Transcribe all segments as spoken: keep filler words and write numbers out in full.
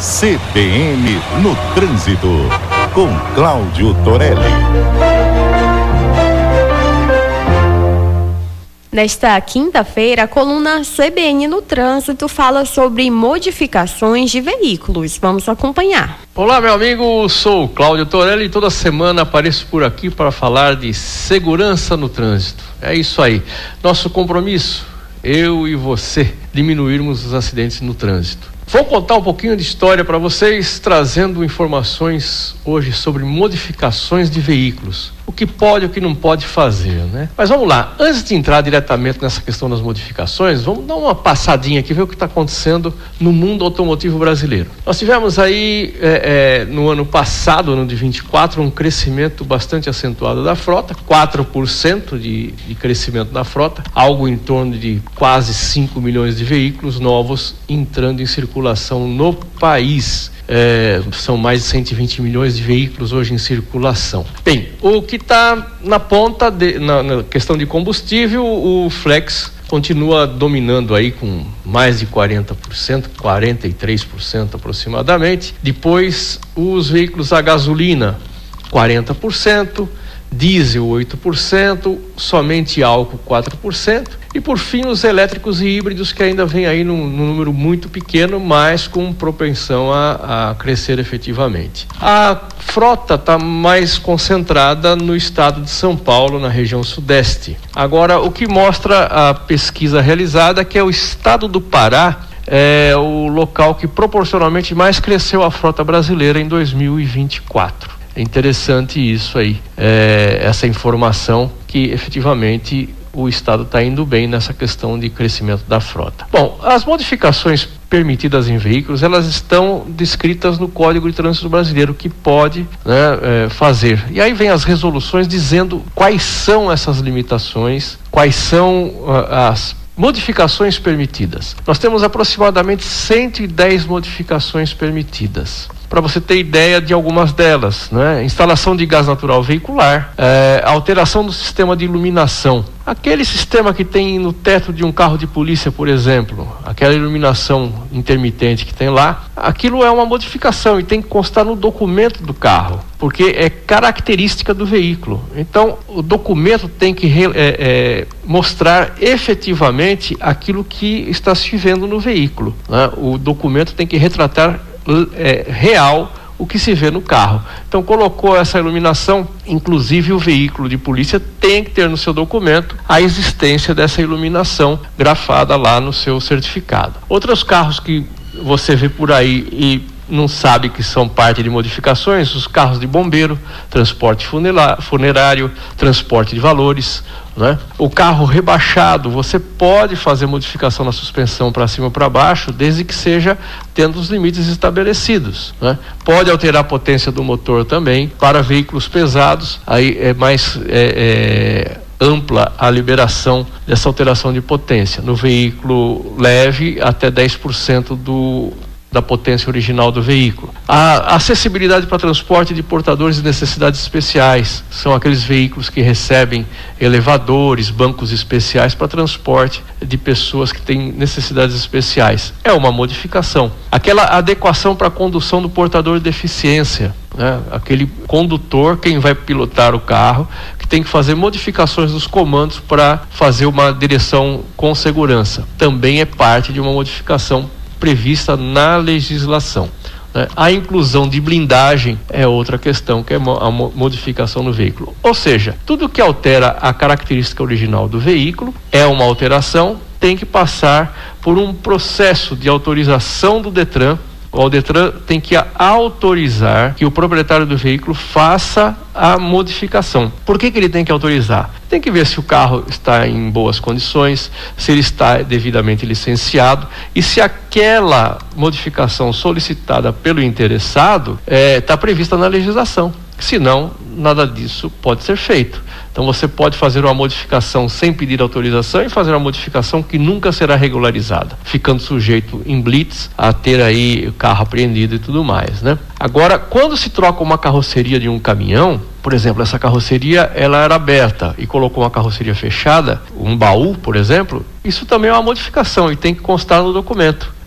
C B N no Trânsito, com Cláudio Torelli. Nesta quinta-feira, a coluna C B N no Trânsito fala sobre modificações de veículos. Vamos acompanhar. Olá, meu amigo, sou o Cláudio Torelli e toda semana apareço por aqui para falar de segurança no trânsito. É isso aí. Nosso compromisso, eu e você, diminuirmos os acidentes no trânsito. Vou contar um pouquinho de história para vocês, trazendo informações hoje sobre modificações de veículos. O que pode e o que não pode fazer, né? Mas vamos lá, antes de entrar diretamente nessa questão das modificações, vamos dar uma passadinha aqui, ver o que está acontecendo no mundo automotivo brasileiro. Nós tivemos aí, é, é, no ano passado, ano de vinte e quatro, um crescimento bastante acentuado da frota, quatro por cento de, de crescimento da frota, algo em torno de quase cinco milhões de veículos novos entrando em circulação no país. É, são mais de cento e vinte milhões de veículos hoje em circulação. Bem, o que está na ponta, de, na, na questão de combustível, o Flex continua dominando aí com mais de quarenta por cento, quarenta e três por cento aproximadamente. Depois, os veículos a gasolina, quarenta por cento, diesel oito por cento, somente álcool quatro por cento, e por fim os elétricos e híbridos, que ainda vem aí num, num número muito pequeno, mas com propensão a, a crescer efetivamente. A frota está mais concentrada no estado de São Paulo, na região sudeste. Agora, o que mostra a pesquisa realizada é que é o estado do Pará é o local que proporcionalmente mais cresceu a frota brasileira em dois mil e vinte e quatro. É interessante isso aí, é, essa informação que efetivamente o Estado está indo bem nessa questão de crescimento da frota. Bom, as modificações permitidas em veículos, elas estão descritas no Código de Trânsito Brasileiro, que pode, né, é, fazer. E aí vem as resoluções dizendo quais são essas limitações, quais são uh, as modificações permitidas. Nós temos aproximadamente cento e dez modificações permitidas. Para você ter ideia de algumas delas, né? Instalação de gás natural veicular, é, alteração do sistema de iluminação. Aquele sistema que tem no teto de um carro de polícia, por exemplo, aquela iluminação intermitente que tem lá, aquilo é uma modificação e tem que constar no documento do carro, porque é característica do veículo. Então, o documento tem que é, é, mostrar efetivamente aquilo que está se vendo no veículo, né? O documento tem que retratar É, real o que se vê no carro. Então, colocou essa iluminação, inclusive o veículo de polícia tem que ter no seu documento a existência dessa iluminação grafada lá no seu certificado. Outros carros que você vê por aí e não sabe que são parte de modificações, os carros de bombeiro, transporte funerário, transporte de valores, né? O carro rebaixado, você pode fazer modificação na suspensão para cima ou para baixo, desde que seja tendo os limites estabelecidos, né? Pode alterar a potência do motor também. Para veículos pesados, aí é mais é, é, ampla a liberação dessa alteração de potência. No veículo leve, até dez por cento do da potência original do veículo. A acessibilidade para transporte de portadores de necessidades especiais, são aqueles veículos que recebem elevadores, bancos especiais para transporte de pessoas que têm necessidades especiais. É uma modificação. Aquela adequação para a condução do portador de deficiência, né? Aquele condutor, quem vai pilotar o carro, que tem que fazer modificações nos comandos para fazer uma direção com segurança. Também é parte de uma modificação prevista na legislação, né? A inclusão de blindagem é outra questão, que é a modificação no veículo. Ou seja, tudo que altera a característica original do veículo é uma alteração, tem que passar por um processo de autorização do Detran. O Detran tem que autorizar que o proprietário do veículo faça a modificação. Por que que ele tem que autorizar? Tem que ver se o carro está em boas condições, se ele está devidamente licenciado e se aquela modificação solicitada pelo interessado está prevista na legislação. Senão, nada disso pode ser feito. Então você pode fazer uma modificação sem pedir autorização e fazer uma modificação que nunca será regularizada, ficando sujeito em blitz a ter aí o carro apreendido e tudo mais, né? Agora, quando se troca uma carroceria de um caminhão, por exemplo, essa carroceria ela era aberta e colocou uma carroceria fechada, um baú, por exemplo, isso também é uma modificação e tem que constar no documento.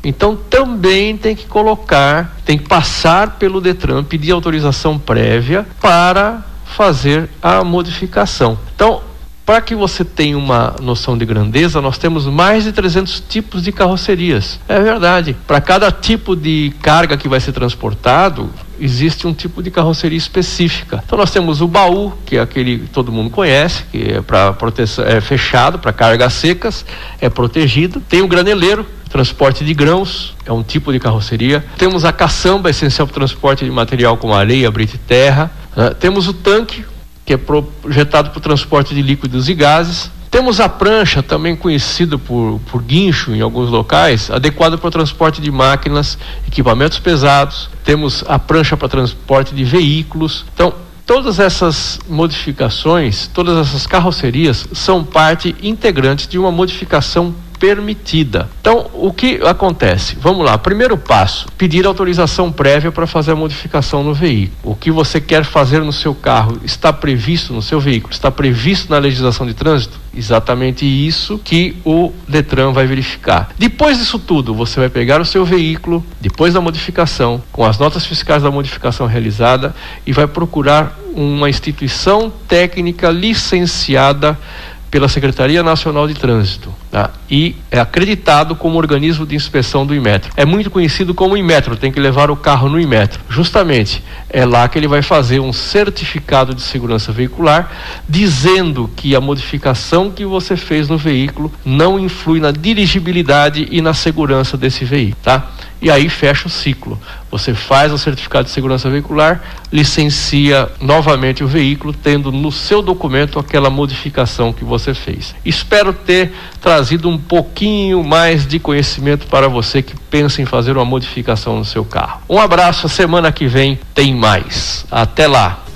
Então também tem que colocar, tem que passar pelo Detran, pedir autorização prévia para fazer a modificação. Então, para que você tenha uma noção de grandeza, nós temos mais de trezentos tipos de carrocerias. É verdade. Para cada tipo de carga que vai ser transportado, existe um tipo de carroceria específica. Então nós temos o baú, que é aquele que todo mundo conhece, que é para proteção, é fechado para cargas secas, é protegido. Tem o graneleiro, transporte de grãos, é um tipo de carroceria. Temos a caçamba, essencial para o transporte de material como areia, brita e terra. Uh, temos o tanque, que é projetado para o transporte de líquidos e gases. Temos a prancha, também conhecida por, por guincho em alguns locais, adequada para o transporte de máquinas, equipamentos pesados. Temos a prancha para transporte de veículos. Então, todas essas modificações, todas essas carrocerias são parte integrante de uma modificação permitida. Então, o que acontece? Vamos lá, primeiro passo, pedir autorização prévia para fazer a modificação no veículo. O que você quer fazer no seu carro está previsto no seu veículo, está previsto na legislação de trânsito? Exatamente isso que o Detran vai verificar. Depois disso tudo, você vai pegar o seu veículo, depois da modificação, com as notas fiscais da modificação realizada, e vai procurar uma instituição técnica licenciada pela Secretaria Nacional de Trânsito, tá? E é acreditado como organismo de inspeção do Inmetro. É muito conhecido como Inmetro, tem que levar o carro no Inmetro. Justamente, é lá que ele vai fazer um certificado de segurança veicular, dizendo que a modificação que você fez no veículo não influi na dirigibilidade e na segurança desse veículo, tá? E aí fecha o ciclo. Você faz o certificado de segurança veicular, licencia novamente o veículo, tendo no seu documento aquela modificação que você fez. Espero ter trazido um pouquinho mais de conhecimento para você que pensa em fazer uma modificação no seu carro. Um abraço, a semana que vem tem mais. Até lá!